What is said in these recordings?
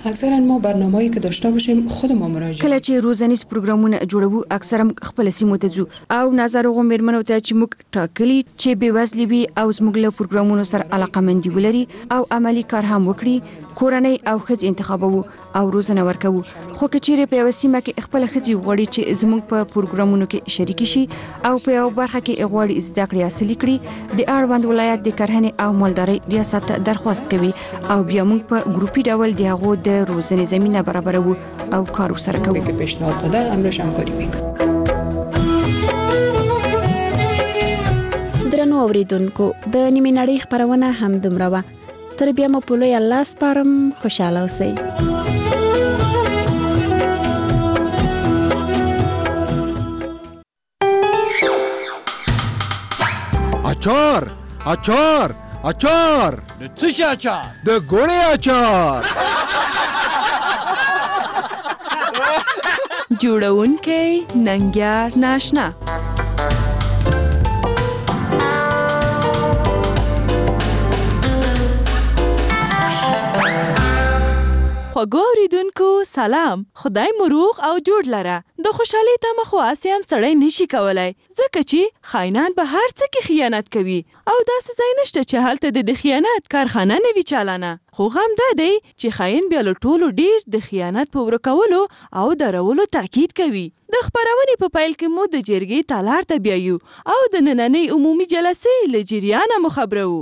اکثرا ما برنامه‌ای که داشته باشیم خود ما مراجعه کله چې روزنیز پروګرامونه جوړو اکثرا خپل سیمو ته ځو او نظر غومرمنو ته چې موږ ټاکلي چې به وزلي وي او زموږ له پروګرامونو سره علاقمندي ولري او عملی کار هم وکړي کورنۍ او ښځې انتخابو او روزنه ورکوو خو که چیرې په یوه سیمه کې خپله ښځې غواړي چې زموږ په پروګرامونو کې شریکې شي او په یوه برخه کې غواړي زده کړې حاصلې کړي د اړوند ولایت د کرهنې او مالدارۍ ریاست ته درخواست کوي او بیا موږ په ګروپي ډول د هغو د روزنې زمینه برابروو او کار ورسره کوو که پیشنهاد داده امرش همکاری میکنه. درنو اوریدونکو د نیمې نړۍ خپرونه هم دومره وه. تر بیا مو په لوی الله سپارم. خوشحاله اوسئ. اچار اچار اچار د څه شي اچار؟ د ګوړې اچار. جوړونکی ننګیار ناشنا. خوږو اوریدونکو سلام. خدای مو روغ او جوړ لره. د خوشحالۍ تمه خو هسې هم سړی نشي کولی ځکه چې خاینان به هر څه کې خیانت کوي او داسې ځای نشته چې هلته د خیانت کارخانه نه وي چالانه. خو غم دا دی چې خاین بیا له ټولو ډیر د خیانت په ورکولو او درولو تاکید کوي. د خپرونې په پیل کې مو د جرګې تالار ته بیایو او د نننۍ عمومي جلسې له جریانه مو خبرو.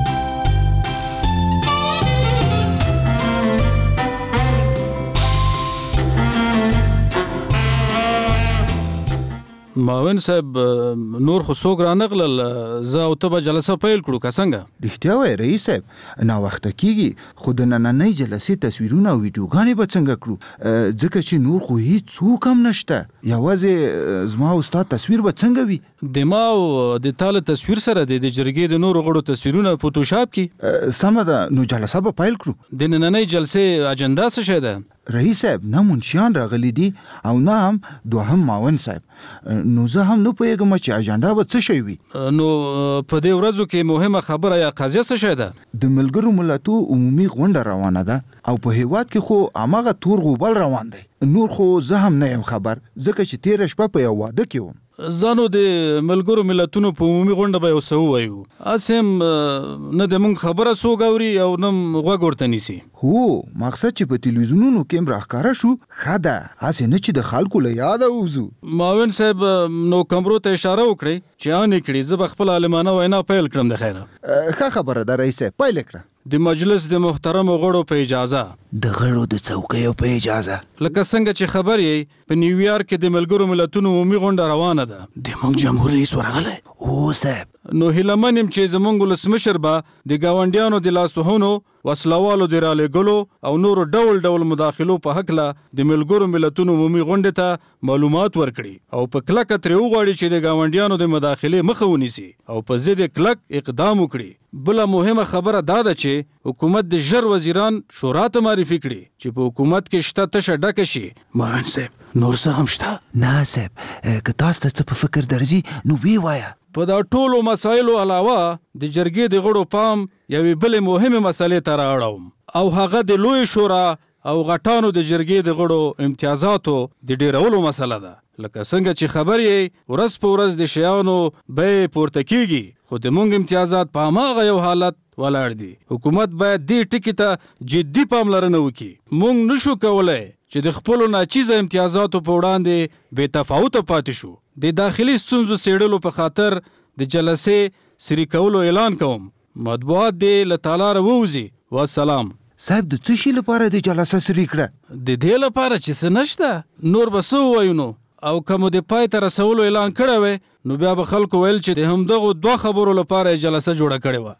معاون صاحب نور خو څوک رانغلل زه او ته به جلسه پیل کړو که څنګه؟ رښتیا وایې رئیس صاحب ناوخته کیږي خو د نننۍ جلسې تصویرونه او ویډیوګانې به څنګه کړو ځکه چې نور خو هیڅ څوک هم نشته یوازې زما او ستا تصویر به څنګه وي؟ د ما او د تا له تصویر سره د جرګې د نورو غړو تصویرونه فوټوشاپ کی سمه ده نو جلسه به پیل کړو. د نننۍ جلسې اجنډا څه شی ده؟ رئیس صاحب نه منشیان راغلي دي او نه هم دوهم معاون صاحب نو زه هم نه پوهېږم چې اجنډا به څه شی وي. نو په دې ورځو کې مهمه خبره یا قضیه څه شی ده؟ د ملګرو ملتو عمومي غونډه روانه ده او په هیواد کې خو هماغه تور غوبل روان دی. نور خو زه هم نه یم خبر ځکه چې تېره شپه په یو واده کې وم. زانو د ملګرو ملتونو په عمومي غونډه به یو څه ووایو هسې هم نه د موږ خبره څوک اوري او نه غوږ ورته نیسي. هو مقصد چې په تلویزیونونو کې هم راښکاره شو ښه ده هسې نه چې د خلکو له یاده ووځو. معاون صاحب نو کمرو ته اشاره وکړئ چې ان یې کړي زه به خپله عالمانه وینا پیل کړم. د خیره ښه خبره ده رئیس صاحب پیل کړه. د مجلس د محترمو غړو په اجازه د غړو د څوکیو په اجازه لکه څنګه چې خبر یې په نیویارک کې د ملګرو ملتونو عمومي غونډه روانه ده. د موږ جمهور رئیس ورغلی او صاحب نو هیله من یم چې زموږ ولسمشر به د ګاونډیانو د لاسوهنو وسلوالو د رالېږلو او نورو ډول ډول مداخلو په هکله د ملګرو ملتونو عمومي غونډې ته معلومات ورکړي او په کلکه ترې وغواړي چې د ګاونډیانو د مداخلې مخه ونیسي او په ضد کلک اقدام وکړي. بله مهمه خبره دا ده چې حکومت د ژر وزیران شورا ته معرفي کړي چې په حکومت کې شته تشه ډکه شي. معاون صاحب نور څه هم شته؟ نه صاحب که تاسو ته څه په فکر درځي نو وی وایه. په دا ټولو مسایلو علاوه د جرګې د غړو پام یوې بلې مهمې مسلې ته رااړوم او هغه د لوی شورا او غټانو د جرګې د غړو امتیازاتو د ډیرولو مسله ده. لکه څنګه چې خبر یې ورځ په ورځ د شیانو بیې پورته کیږي خو د موږ امتیازات په هماغه یو حالت ولاړ دي. حکومت باید دې ټکي ته جدي پاملرنه وکړي. موږ نشو کولی چې د خپلو ناچیزه امتیازاتو په وړاندې بې تفاوته پاتې شو. د داخلي ستونزو څېړلو په خاطر د جلسې سری کولو اعلان کوم. مطبوعات دې له تالاره ووځي. والسلام. صاحب د څه شي لپاره د جلسه سری کړه؟ د دې لپاره چې څه نشته نور به څه ووایو نو او که مو د پای ته رسولو اعلان کړی وی نو بیا به خلکو ویل چې د همدغو دوه خبرو لپاره یې جلسه جوړه کړې وه.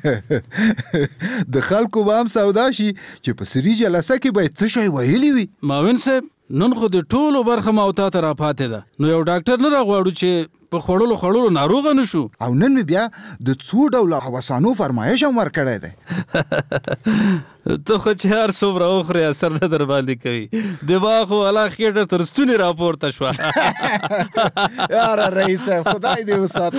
د خلکو به هم سودا شي چې په سری جلسه کې باید څه شی ویلي وي. معاون صاحب نن خو د ټولو برخه ماوتا ته راپاتې ده نو یو ډاکټر نه راغواړو چې په خوړلو ناروغه نشو. او نن مې بیا د څو ډوله هوسانو فرمایش هم ورکړی دی. ته خو چې هر څومره وخورې اثر نه در باندې کوي. دماغ خو الله خېټه تر ستوني راپورته شوه. یاره رئیس صاحب خدای دې وساته.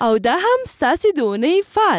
او دا هم ستاسې د اونۍ فال.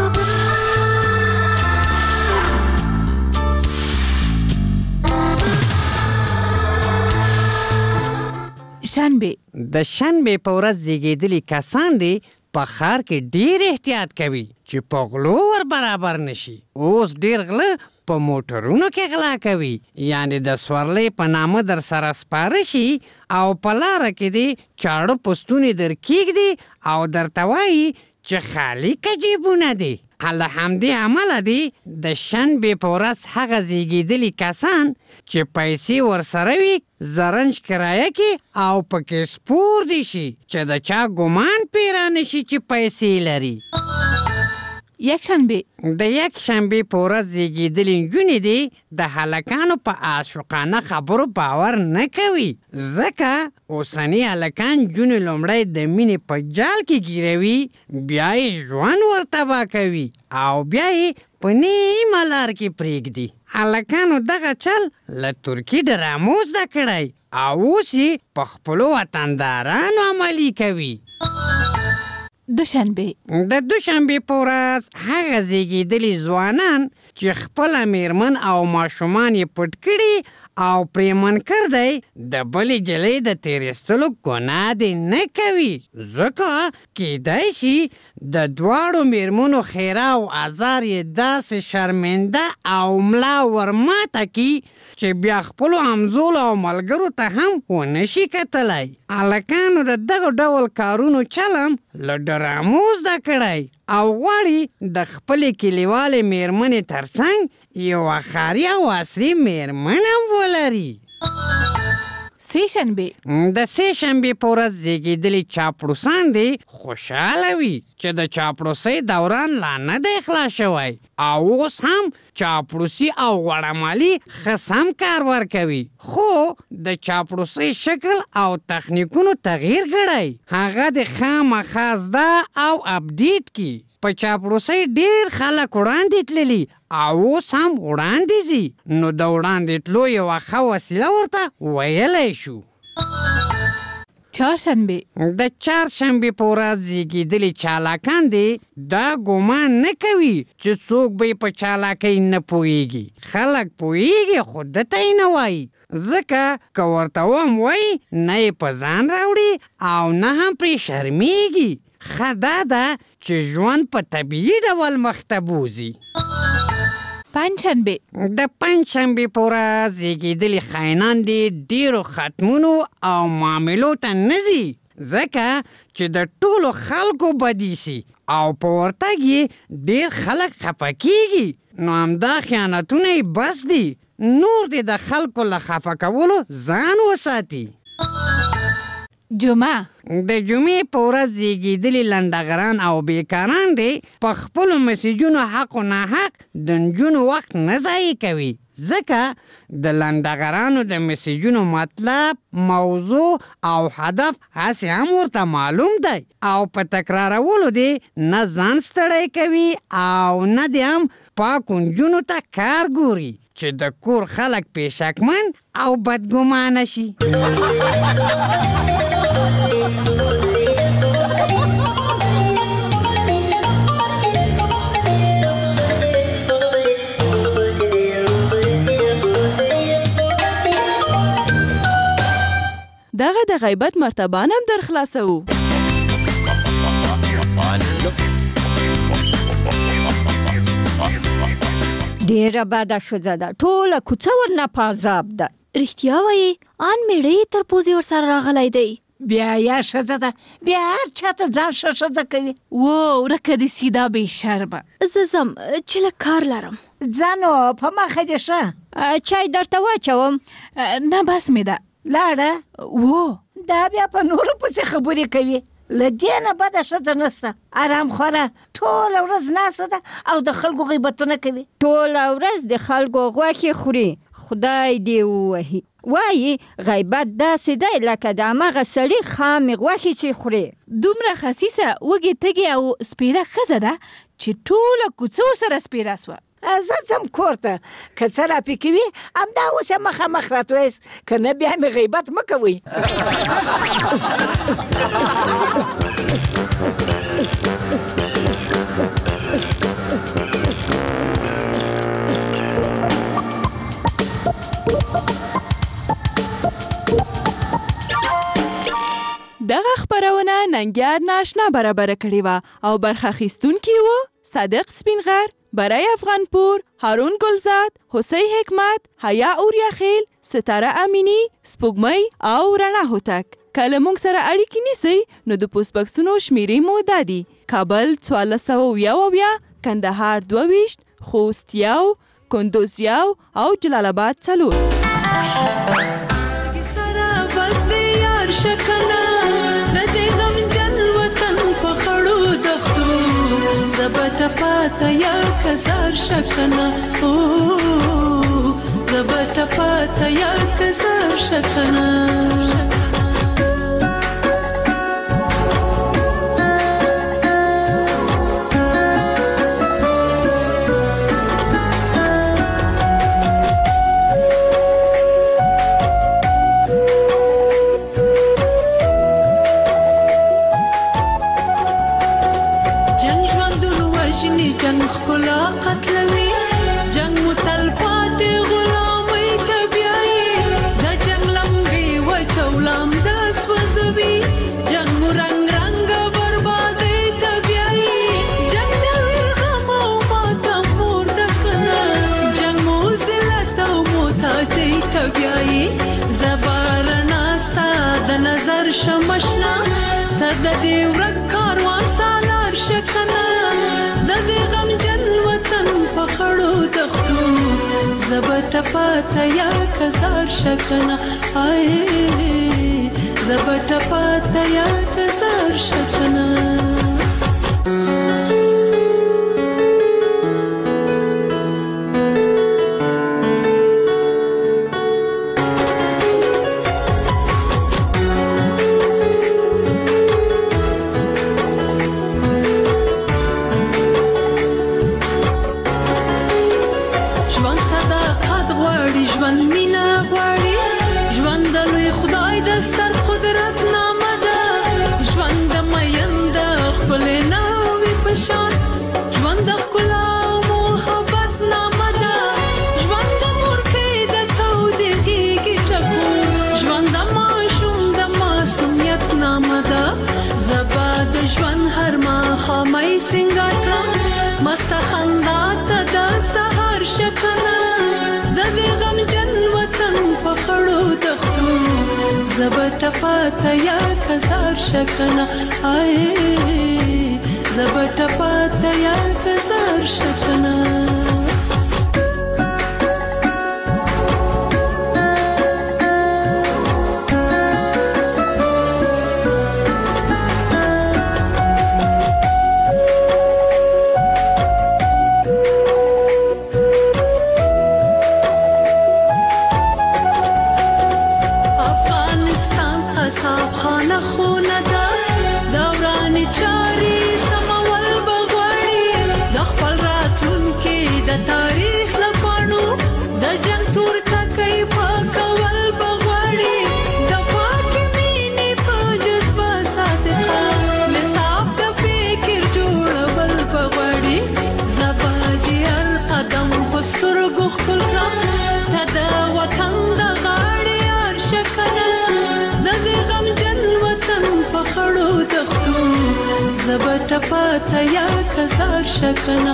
شنبه د شنبې په ورځ زیږېدلي کسان دي په ښار کې ډېر احتیاط کوي چې په غلو ور برابر نشي. اوس ډېر غله په موټرونو کې غلا کوي، یعنې د سورلۍ په نامه در سره سپاره شي او په لاره کې دي چاړه پستونې در کېږدي او درته وایي چې خالي کجیبونه دي. له همدې امله دي د شنبې په ورځ هغه زیږېدلي کسان چې پیسې ورسره وي زرنج کرایه کې او پکې سپور دي شي چې د چا ګمان پیرا نشي چې پیسې لري. یکشنبه د یکشنبې په ورځ زیږېدلي نجونې دي د هلکانو په عاشقانه خبرو باور نه کوي، ځکه اوسني هلکان نجونې لومړی د مینې په جال کې ګیروي، بیا یې ژوند ورتباه کوي او بیا یې په نیمه لار کې پرېږدي. هلکانو دغه چل له ترکي ډرامو زده کړی او اوس یې په خپلو وطندارانو عملي کوي. دوشنبه د دوشنبې په ورځ هغه زیږېدلي ځوانان چې خپله میرمن او ماشومان یې پټ کړي او پرېمن کردی د بلې جلۍ د تېرېستلو ګناه دې نه کوي، ځکه کیدای شي د دواړو میرمنو خیره او ازار یې داسې شرمنده او ملا ورماته کي چې بیا خپلو همزولو او ملګرو ته هم ونه شي کتلی. هلکانو د دغه ډول کارونو چلم له ډرامو زده کړی او غواړي د خپلې کلیوالې میرمنې ترڅنګ یوه ښاري او عصري میرمن هم ولري. سهشنبه د سهشنبې په ورځ زیږېدلي چاپړوسان دي خوشحاله وي چې د چاپړوسۍ دوران لا نه دی خلاص شوی او اوس هم چاپړوسي او غوړمالي ښه سم کار ورکوي، خو د چاپړوسۍ شکل او تخنیکونو تغییر کړی، هغه د خامخا زده او اپډیټ کی. په چاپړوسۍ ډېر خلک وړاندې تللي او اوس هم وړاندې ځي، نو د وړاندې تلو یوه ښه وسیله ورته ویلی شو. چهارشنبه د چهارشنبې په ورځ زیږېدلي چالاکان دي دا ګمان نه کوي چې څوک به یې په چالاکۍ نه پوهېږي، خلک پوهېږي خو دته یې نه وایي، ځکه که ورته وم وایي نه یې په ځان راوړي او نه هم پرې شرمېږي. ښه دا ده چې ژوند په طبیعي ډول مخته بوځي. پنجشنبه د پنجشنبې په ورځ زیږېدلي خاینان دي ډېرو ختمونو او معاملو ته نه ځي، ځکه چې د ټولو خلکو بدي سي او په ورتګ یې ډېر خلک خفه کېږي، نو همدا خیانتونه یې بس دي، نور دې د خلکو له خفه کولو ځان وساتي. جمعه د جمعې په ورځ زیږېدلي لنډغران او بیکاران دي په خپلو مسیجونو حق و ناحق د نجونو وخت نه ضایع کوي، ځکه د لنډغرانو د مسیجونو مطلب، موضوع او هدف هسې هم ورته معلوم دی او په تکرارولو دې نه ځان ستړی کوي او نه دې هم پاکو نجونو ته کار ګوري چې د کور خلک پې شکمن او بدګمانه شي. دغه د غیبت مرتبان هم در خلاصوو. ډیره بده ښځه ده، ټوله کوڅه ورنه په عذاب ده. رښتیا وایي ان میړه یې تر پوزې ورسره راغلی دی. بیا یا ښځه ده، بیا هر چاته ځان ښه ښځه کوي. و ورکه دې سیده بې شرمه. زه ځم چې لږ کار لرم. ځه نو په مخه دې ښه. چای درته واچوم؟ نه بس مې ده. لاړه؟ و دا بیا په نورو پسې خبرې کوي. له دې نه بده ښځه نشته، ارام خوره ټوله ورځ ناسته ده او د خلکو غیبتونه کوي. ټوله ورځ د خلکو غوښې خوري، خدای دې ووهي. وایي غیبت داسې دی لکه د همغه سړي خامې غوښې چې خوري. دومره خسیسه وږې تږې او سپیره ښځه ده چې ټوله کوڅه ورسره سپیره سوه. زه ځم کور ته، که څه راپې کوي همدا اوس یې مخامخ راتویست، که نه بیا مې غیبت مه کوئ. لنګیار ناشنا برابر کړې وه او برخه اخیستونکي وو صادق سپینغر، برای افغانپور، هارون گلزاد، حسی حکمت، حیا اوریاخیل، ستاره امینی، سپوږمۍ او رڼا هوتک. کله موږ سره اړیکې نیسئ نو د پوسټ بکسونو شمیرې مو دا دي: کابل 1470، کندهار 22، خوست 1، کندوز 1 او جلال آباد 4. زبټه پاته یا کزار شکنه زبټه پاته یا کزار شکنه جنگ خلا قتلوي جنگ متلفات غلامي تبعي دا جنگ لمبي وچولام داس وزوي جنگ مرنگ رنگ بربادي تبعي جنگ دل غم او ماتا مور دخنا جنگ موزلت او موتاجي تبعي زبار ناستا دا نظر شمشنا تد دي ورک کاروان سالار شکنا غم جن وطن پخړو دختو زبټه پاته یا کزار شکنه زبټه پاته یا کزار شکنه زبټه پاته یا کزار شکنه زبټه پاته یا کزار شکنه زبټه پاته یا کزار شکنه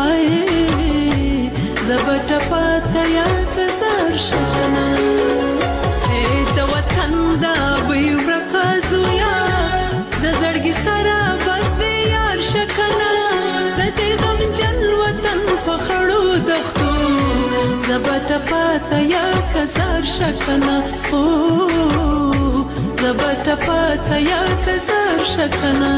زبټه پاته یا کزار شکنه د وطن دا وی ورکازویا د زړګي سره بس دی یار شکنه د دې غم جن وطن په خړو دختو زبټه پاته یا کزار شکنه زبټه پاته یا کزار شکنه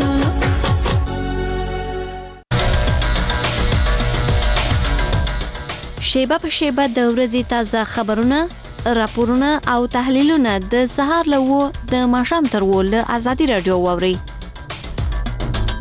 شیبه په شیبه د ورځې تازه خبرونه، راپورونه او تحلیلونه د سهار له 9 د ماښام تر 10 له ازادي رادیو واوري.